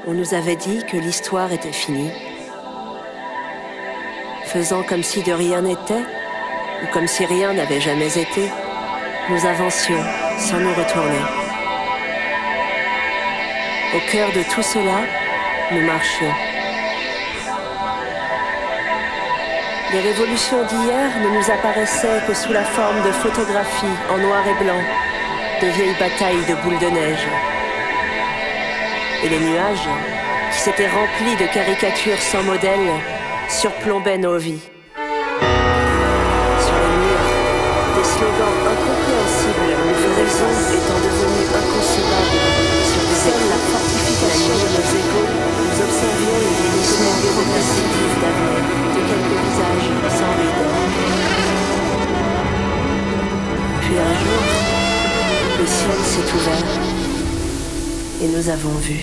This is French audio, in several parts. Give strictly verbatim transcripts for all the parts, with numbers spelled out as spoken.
On nous avait dit que l'histoire était finie. Faisant comme si de rien n'était, ou comme si rien n'avait jamais été, nous avancions sans nous retourner. Au cœur de tout cela, nous marchions. Les révolutions d'hier ne nous apparaissaient que sous la forme de photographies en noir et blanc, de vieilles batailles de boules de neige. Et les nuages, qui s'étaient remplis de caricatures sans modèle, surplombaient nos vies. Sur les murs, des slogans incompréhensibles, l'horizon étant devenu inconcevable. Sur des Seule la fortification de nos égaux, nous observions les vieillissements progressifs d'avenir de quelques visages sans rides. Puis un jour, le ciel s'est ouvert et nous avons vu.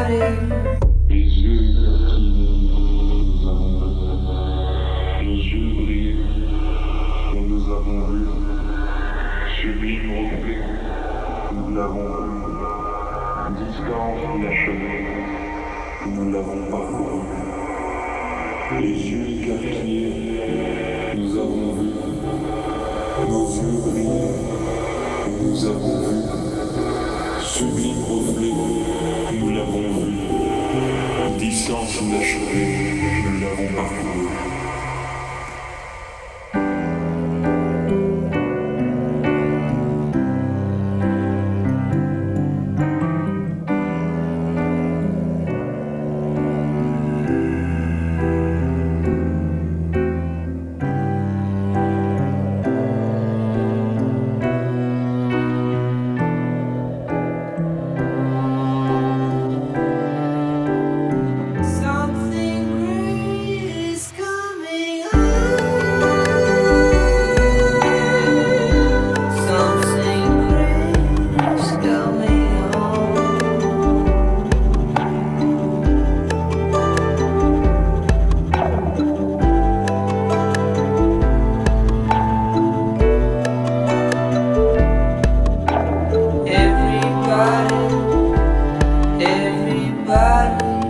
Les yeux qui nous avons vus, nos yeux brillent, et nous avons vu, sublime reflet, nous l'avons vu, distance inachevée, nous l'avons parcouru. Les yeux quartiers, nous avons vu, nos yeux brillent, et nous avons vu, sublime reflet, nous l'avons vu. Distance inachevée, nous l'avons parcouru. Everybody